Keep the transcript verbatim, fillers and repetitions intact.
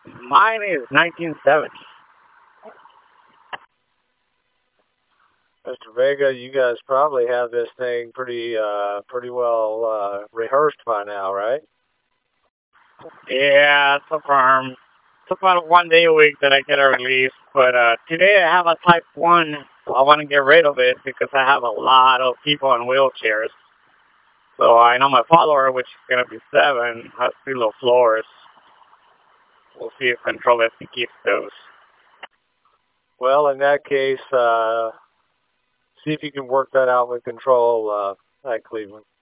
Mine is nineteen seventy. Mister Vega, you guys probably have this thing pretty, uh, pretty well uh, rehearsed by now, right? Yeah, it's a firm. It's about one day a week that I get a release, but uh, today I have a Type one. I want to get rid of it because I have a lot of people in wheelchairs. So I know my follower, which is going to be seven, has three low floors. We'll see if Control F keeps those. Well, in that case, uh, see if you can work that out with Control uh, at Cleveland.